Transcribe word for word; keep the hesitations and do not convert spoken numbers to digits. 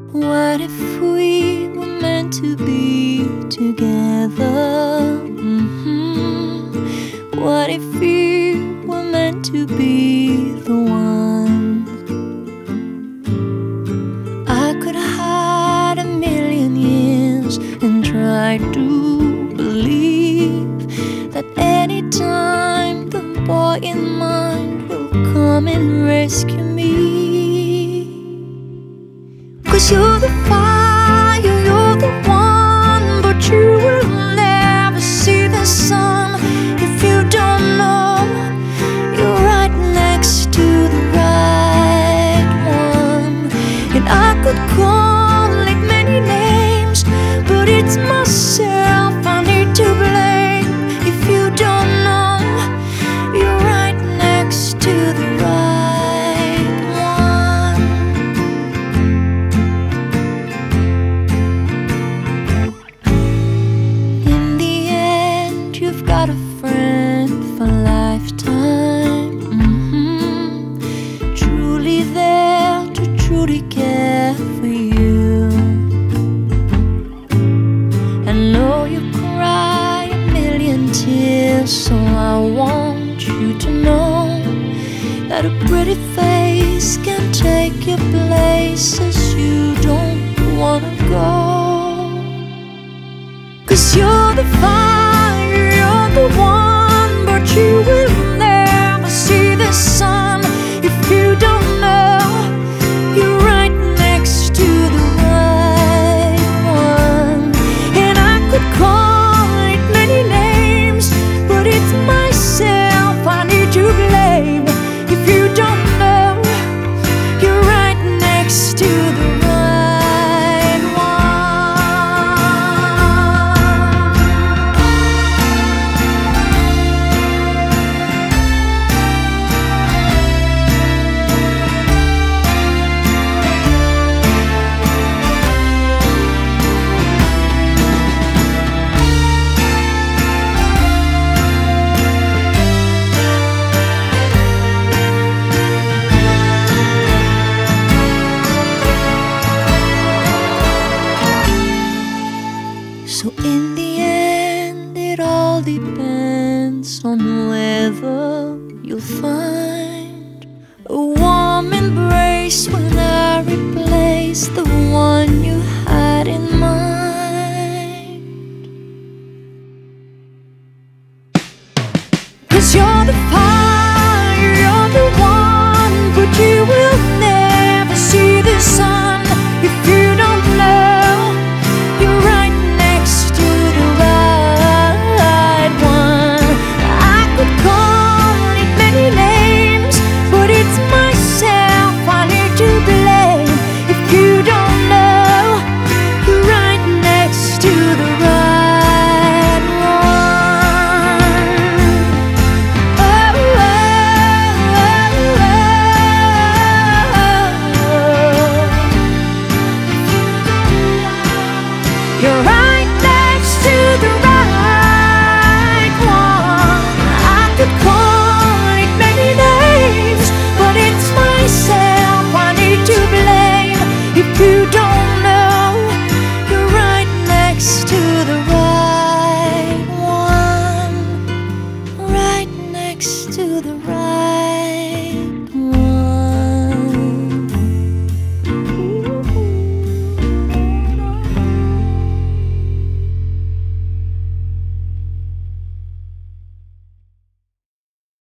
What if we were meant to be together? Mm-hmm. What if you were meant to be the one? I could hide a million years and try to believe that anytime the boy in mind will come and rescue me. 'Cause you're the fire, you're the one, but you will never see the sun if you don't know you're right next to the right one. And I could call it many names, but it's myself I need to blame if you don't know you're right next to the right one. In the end, you've got a friend for a lifetime. Mm-hmm. Truly there to truly care for you. I know you cry a million tears, so I want you to know that a pretty face can take you places you don't wanna go. 'Cause you're the fire, you're the one, but you will never see the sun if you don't know you're right next to the right one. And I could call it many names, but it's myself I need to blame if you don't know you're right next to the right one. So in the end, it all depends on whether you'll find a warm embrace when I replace the one you had in mind. 'Cause you're the fire, you're the one, but you will never see the sun if you don't know you're right next to the right one. I could call it many names, but it's myself I need to blame if you don't know you're right next to the right one. Oh, oh, oh, oh. You're right next to the right one. I could call it many names, but it's myself I need to blame if you don't